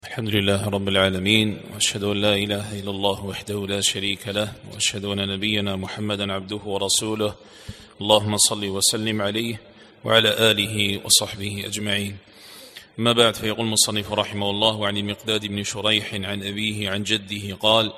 الحمد لله رب العالمين، وأشهد أن لا إله إلا الله وحده لا شريك له، وأشهد أن نبينا محمدا عبده ورسوله. اللهم صل وسلم عليه وعلى آله وصحبه أجمعين. أما بعد، فيقول المصنف رحمه الله: عن المقداد بن شريح عن أبيه عن جده قال: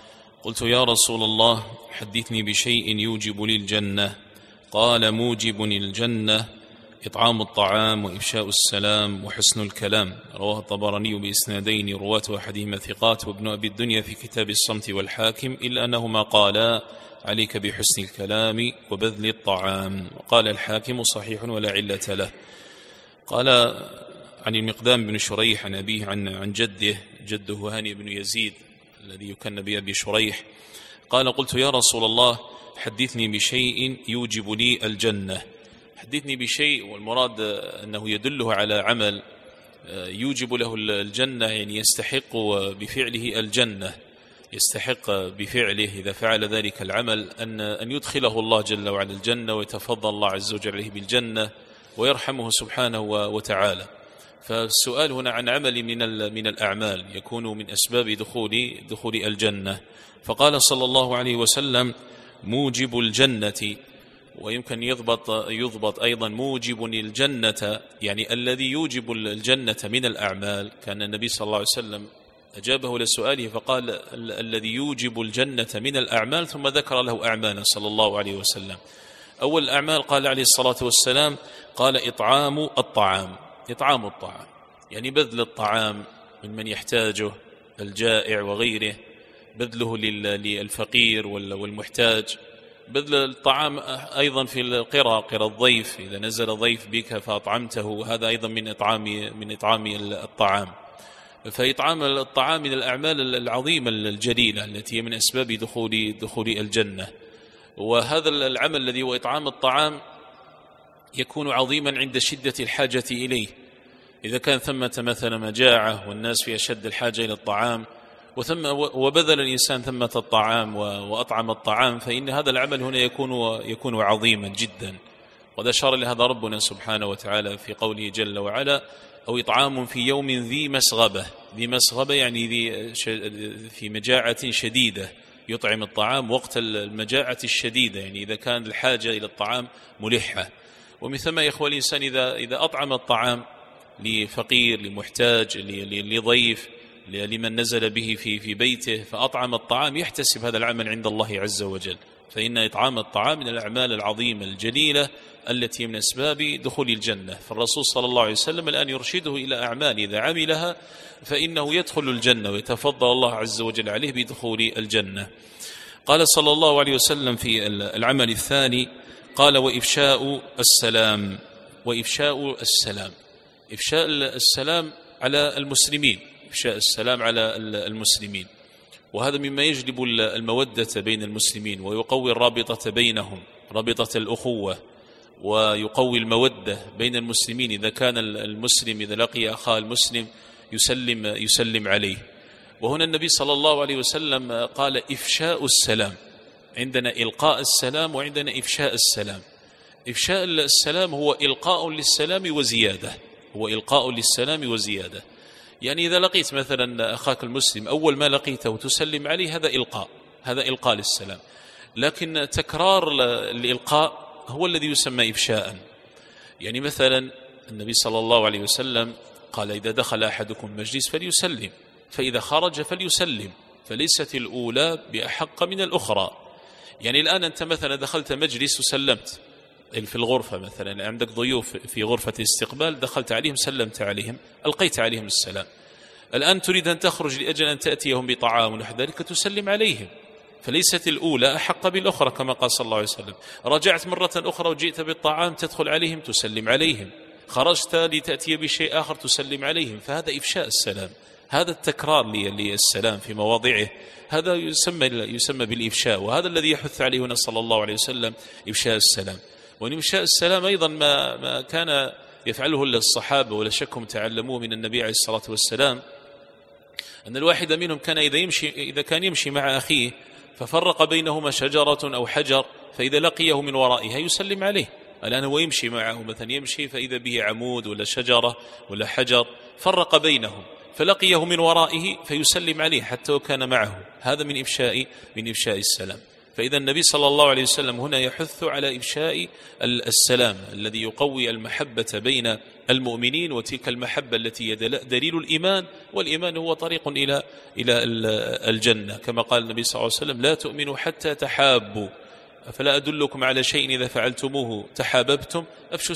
قلت يا رسول الله حدثني بشيء يوجب لي الجنة. قال: موجب الجنة إطعام الطعام وإفشاء السلام وحسن الكلام. رواه الطبراني بإسنادين، رواة أحدهما ثقات، وابن أبي الدنيا في كتاب الصمت والحاكم، إلا أنهما قالا: عليك بحسن الكلام وبذل الطعام. وقال الحاكم: صحيح ولا علة له. قال عن المقدام بن شريح عن أبيه عن جده هاني بن يزيد الذي يكن بأبي شريح قال: قلت يا رسول الله حدثني بشيء يوجب لي الجنة. حدثني بشيء، والمراد أنه يدله على عمل يوجب له الجنة، يعني يستحق بفعله الجنة، يستحق بفعله إذا فعل ذلك العمل أن يدخله الله جل وعلا الجنة، ويتفضل الله عز وجل عليه بالجنة ويرحمه سبحانه وتعالى. فالسؤال هنا عن عمل من الأعمال يكون من أسباب دخول الجنة. فقال صلى الله عليه وسلم: موجب الجنة. ويمكن يضبط أيضا موجب الجنة، يعني الذي يوجب الجنة من الأعمال. كان النبي صلى الله عليه وسلم أجابه لسؤاله فقال: الذي يوجب الجنة من الأعمال، ثم ذكر له أعمالا صلى الله عليه وسلم. أول الأعمال قال عليه الصلاة والسلام: قال: إطعام الطعام. إطعام الطعام يعني بذل الطعام من يحتاجه، الجائع وغيره، بذله للفقير والمحتاج، بذل الطعام أيضا في قرى الضيف، إذا نزل ضيف بك فأطعمته، هذا أيضا من إطعام الطعام. فإطعام الطعام من الأعمال العظيمة الجليلة التي من أسباب دخول الجنة. وهذا العمل الذي هو إطعام الطعام يكون عظيما عند شدة الحاجة إليه. إذا كان ثمة مثلا مجاعة والناس في أشد الحاجة إلى الطعام، وبذل الإنسان ثمة الطعام وأطعم الطعام، فإن هذا العمل هنا يكون عظيما جدا. وقد أشار لهذا ربنا سبحانه وتعالى في قوله جل وعلا: أو إطعام في يوم ذي مسغبة. ذي مسغبة يعني في مجاعة شديدة، يطعم الطعام وقت المجاعة الشديدة، يعني إذا كان الحاجة إلى الطعام ملحة. ومن ثم يا إخوة الإنسان إذا أطعم الطعام لفقير، لمحتاج، لضيف، لمن نزل به في بيته، فأطعم الطعام، يحتسب هذا العمل عند الله عز وجل. فإن إطعام الطعام من الأعمال العظيمة الجليلة التي من أسباب دخول الجنة. فالرسول صلى الله عليه وسلم الآن يرشده إلى أعمال إذا عملها فإنه يدخل الجنة، ويتفضل الله عز وجل عليه بدخول الجنة. قال صلى الله عليه وسلم في العمل الثاني: قال: وإفشاء السلام. وإفشاء السلام، إفشاء السلام على المسلمين، إفشاء السلام على المسلمين، وهذا مما يجلب المودة بين المسلمين، ويقوي الرابطة بينهم، رابطة الأخوة، ويقوي المودة بين المسلمين. إذا كان المسلم إذا لقي أخاه المسلم يسلم عليه. وهنا النبي صلى الله عليه وسلم قال: إفشاء السلام. عندنا إلقاء السلام وعندنا إفشاء السلام. إفشاء السلام هو إلقاء للسلام وزيادة، هو إلقاء للسلام وزيادة. يعني إذا لقيت مثلا أخاك المسلم أول ما لقيته تسلم عليه، هذا إلقاء للسلام. لكن تكرار الإلقاء هو الذي يسمى إفشاء. يعني مثلا النبي صلى الله عليه وسلم قال: إذا دخل أحدكم مجلس فليسلم، فإذا خرج فليسلم، فليست الأولى بأحق من الأخرى. يعني الآن أنت مثلا دخلت مجلس وسلمت في الغرفة، مثلا عندك ضيوف في غرفة الاستقبال، دخلت عليهم سلمت عليهم، ألقيت عليهم السلام. الآن تريد أن تخرج لأجل أن تأتيهم بطعام ونحو ذلك، تسلم عليهم، فليست الأولى أحق بالأخرى كما قال صلى الله عليه وسلم. رجعت مرة أخرى وجئت بالطعام، تدخل عليهم تسلم عليهم، خرجت لتأتي بشيء آخر تسلم عليهم. فهذا إفشاء السلام، هذا التكرار للسلام في مواضعه، هذا يسمى بالإفشاء. وهذا الذي يحث عليه هنا صلى الله عليه وسلم، إفشاء السلام. وإن إفشاء السلام أيضا ما كان يفعله الصحابة، ولا شكهم تعلموه من النبي عليه الصلاة والسلام، أن الواحد منهم كان إذا كان يمشي مع أخيه ففرق بينهما شجرة أو حجر، فإذا لقيه من ورائها يسلم عليه. الآن هو يمشي معه مثلا، يمشي فإذا به عمود ولا شجرة ولا حجر، فرق بينهم، فلقيه من ورائه فيسلم عليه حتى وكان معه. هذا من إفشاء السلام. فإذا النبي صلى الله عليه وسلم هنا يحث على إفشاء السلام الذي يقوي المحبة بين المؤمنين، وتلك المحبة التي دليل الإيمان، والإيمان هو طريق إلى الجنة، كما قال النبي صلى الله عليه وسلم: لا تؤمنوا حتى تحابوا، أفلا أدلكم على شيء إذا فعلتموه تحاببتم، أفشوا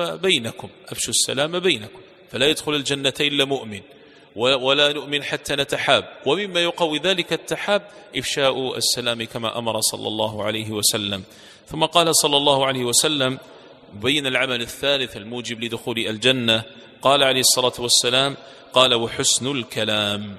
السلام بينكم. فلا يدخل الجنة إلا مؤمن، ولا نؤمن حتى نتحاب. ومما يقوي ذلك التحاب إفشاء السلام كما أمر صلى الله عليه وسلم. ثم قال صلى الله عليه وسلم بين العمل الثالث الموجب لدخول الجنة، قال عليه الصلاة والسلام: قال: وحسن الكلام.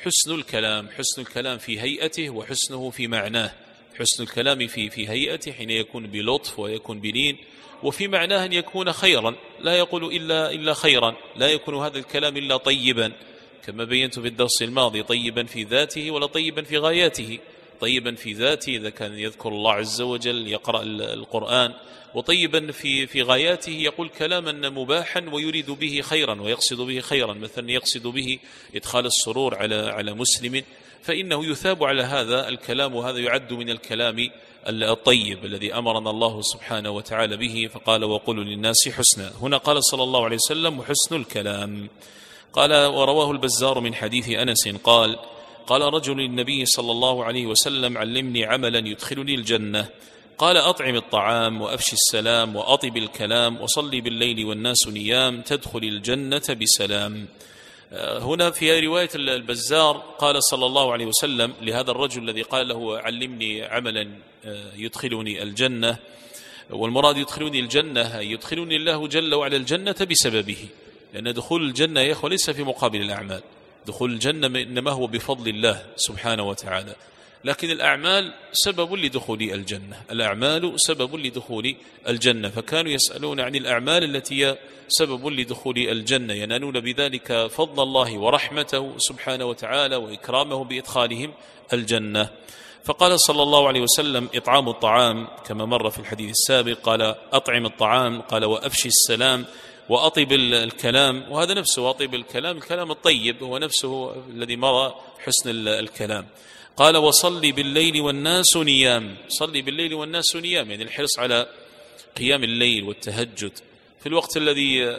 حسن الكلام في هيئته وحسنه في معناه. حسن الكلام في هيئته حين يكون بلطف ويكون بلين، وفي معناه أن يكون خيرا، لا يقول إلا خيرا، لا يكون هذا الكلام إلا طيبا، كما بينت في الدرس الماضي: طيبا في ذاته ولا طيبا في غاياته. طيبا في ذاته إذا كان يذكر الله عز وجل يقرأ القرآن، وطيبا في غاياته يقول كلاما مباحا ويريد به خيرا ويقصد به خيرا، مثلا يقصد به إدخال السرور على مسلم، فإنه يثاب على هذا الكلام، وهذا يعد من الكلام الطيب الذي أمرنا الله سبحانه وتعالى به، فقال: وقولوا للناس حسنا. هنا قال صلى الله عليه وسلم: وحسن الكلام. قال: ورواه البزار من حديث أنس قال: قال رجل للنبي صلى الله عليه وسلم: علمني عملا يدخلني الجنة. قال: أطعم الطعام وأفشي السلام وأطب الكلام وصلي بالليل والناس نيام تدخل الجنة بسلام. هنا في رواية البزار قال صلى الله عليه وسلم لهذا الرجل الذي قال له: علمني عملا يدخلني الجنة، والمراد يدخلني الجنة يدخلني الله جل وعلا الجنة بسببه، لأن دخول الجنة يا أخوة ليس في مقابل الأعمال، دخول الجنة إنما هو بفضل الله سبحانه وتعالى، لكن الأعمال سبب لدخول الجنة، الأعمال سبب لدخول الجنة، فكانوا يسألون عن الأعمال التي هي سبب لدخول الجنة، ينالون بذلك فضل الله ورحمته سبحانه وتعالى وإكرامه بإدخالهم الجنة. فقال صلى الله عليه وسلم: إطعام الطعام، كما مر في الحديث السابق، قال: أطعم الطعام، قال: وأفشي السلام وأطب الكلام، وهذا نفسه أطب الكلام الطيب هو نفسه الذي مر حسن الكلام. قال: وصلي بالليل والناس نيام. صلي بالليل والناس نيام يعني الحرص على قيام الليل والتهجد في الوقت الذي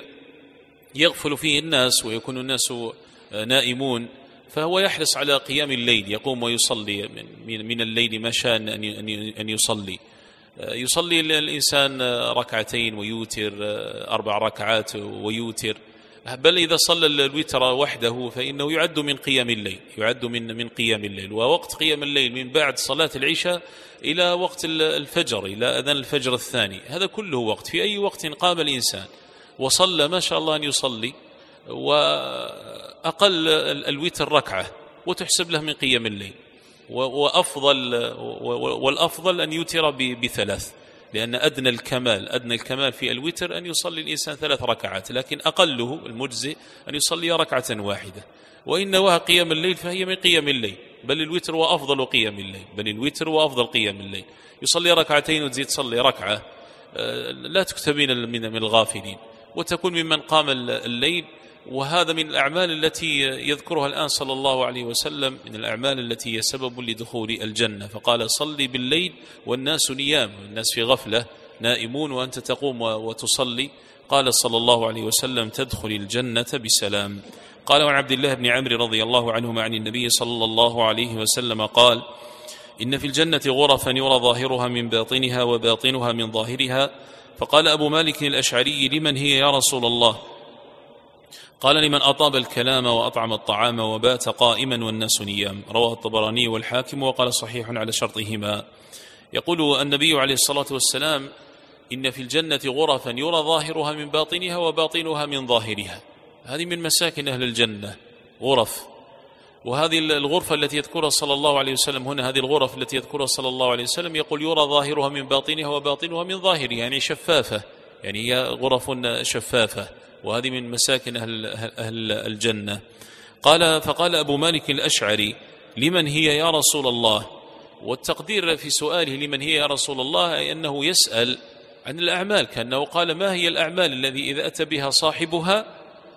يغفل فيه الناس ويكون الناس نائمون، فهو يحرص على قيام الليل، يقوم ويصلي من الليل ما شاء أن يصلي الإنسان ركعتين ويوتر، 4 ركعات ويوتر، بل إذا صلى الوتر وحده فإنه يعد من قيام الليل، يعد من قيام الليل. ووقت قيام الليل من بعد صلاة العشاء إلى وقت الفجر، إلى أذان الفجر الثاني، هذا كله وقت، في أي وقت قام الإنسان وصلى ما شاء الله أن يصلي، وأقل الوتر ركعة وتحسب له من قيام الليل، والأفضل أن يوتر ب3، لأن أدنى الكمال في الوتر أن يصلي الإنسان 3 ركعات، لكن أقله المجزئ أن يصلي ركعة واحدة. وإن نواها قيام الليل فهي من قيام الليل، بل الوتر وأفضل قيام الليل، يصلي ركعتين وتزيد تصلي ركعة، لا تكتبين من الغافلين، وتكون ممن قام الليل. وهذا من الأعمال التي يذكرها الآن صلى الله عليه وسلم، من الأعمال التي هي سبب لدخول الجنة. فقال: صلي بالليل والناس نيام، الناس في غفلة نائمون وأنت تقوم وتصلي. قال صلى الله عليه وسلم: تدخل الجنة بسلام. قال: وعن عبد الله بن عمرو رضي الله عنهما عن النبي صلى الله عليه وسلم قال: إن في الجنة غرفا يرى ظاهرها من باطنها وباطنها من ظاهرها. فقال أبو مالك الأشعري: لمن هي يا رسول الله؟ قال: لمن أطاب الكلام وأطعم الطعام وبات قائما والناس نيام. رواه الطبراني والحاكم وقال: صحيح على شرطهما. يقول النبي عليه الصلاة والسلام: إن في الجنة غرفا يرى ظاهرها من باطنها وباطنها من ظاهرها. هذه من مساكن أهل الجنة، غرف. وهذه الغرفة التي يذكرها صلى الله عليه وسلم هنا، هذه الغرف التي يذكرها صلى الله عليه وسلم، يقول: يرى ظاهرها من باطنها وباطنها من ظاهرها، يعني شفافة، يعني هي غرف شفافة، وهذه من مساكن أهل الجنة. فقال أبو مالك الأشعري: لمن هي يا رسول الله؟ والتقدير في سؤاله لمن هي يا رسول الله أي أنه يسأل عن الأعمال، كأنه قال: ما هي الأعمال الذي إذا أتى بها صاحبها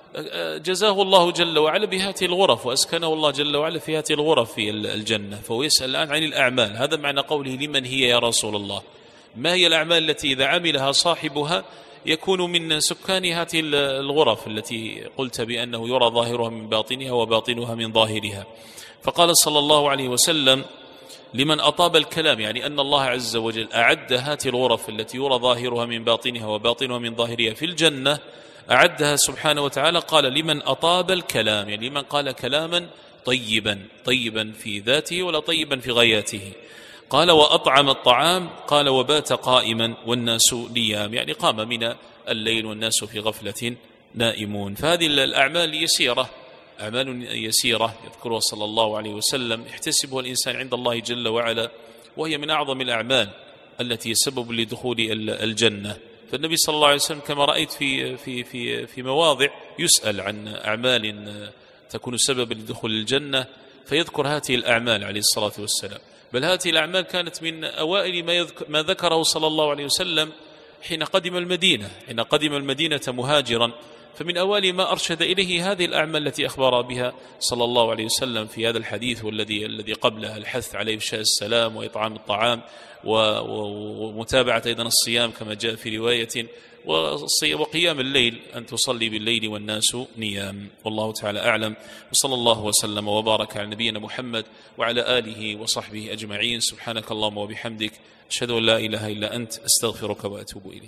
جزاه الله جل وعلا بهذه الغرف، وأسكنه الله جل وعلا في هذه الغرف في الجنة. فهو يسأل الآن عن الأعمال. هذا معنى قوله لمن هي يا رسول الله؟ ما هي الأعمال التي إذا عملها صاحبها يكون من سكان هذه الغرف التي قلت بأنه يرى ظاهرها من باطنها وباطنها من ظاهرها؟ فقال صلى الله عليه وسلم لمن أطاب الكلام، يعني أن الله عز وجل أعد هذه الغرف التي يرى ظاهرها من باطنها وباطنها من ظاهرها في الجنة، أعدها سبحانه وتعالى. قال لمن أطاب الكلام، يعني لمن قال كلاما طيبا في ذاته ولا طيبا في غاياته. قال وأطعم الطعام، قال وبات قائما والناس نيام، يعني قام من الليل والناس في غفلة نائمون. فهذه الأعمال يسيرة، أعمال يسيرة يذكرها صلى الله عليه وسلم يحتسبها الإنسان عند الله جل وعلا، وهي من أعظم الأعمال التي سبب لدخول الجنة. فالنبي صلى الله عليه وسلم كما رأيت في مواضع يسأل عن أعمال تكون سببا لدخول الجنة، فيذكر هذه الأعمال عليه الصلاة والسلام. بل هذه الأعمال كانت من أوائل ما ذكره صلى الله عليه وسلم حين قدم المدينة مهاجرا، فمن أوائل ما أرشد إليه هذه الأعمال التي أخبر بها صلى الله عليه وسلم في هذا الحديث والذي قبله، الحث عليه إفشاء السلام وإطعام الطعام ومتابعة أيضا الصيام كما جاء في رواية، وقيام الليل أن تصلي بالليل والناس نيام. والله تعالى أعلم، وصلى الله وسلم وبارك على نبينا محمد وعلى آله وصحبه أجمعين. سبحانك اللهم وبحمدك، أشهد أن لا إله إلا أنت، أستغفرك وأتوب إليك.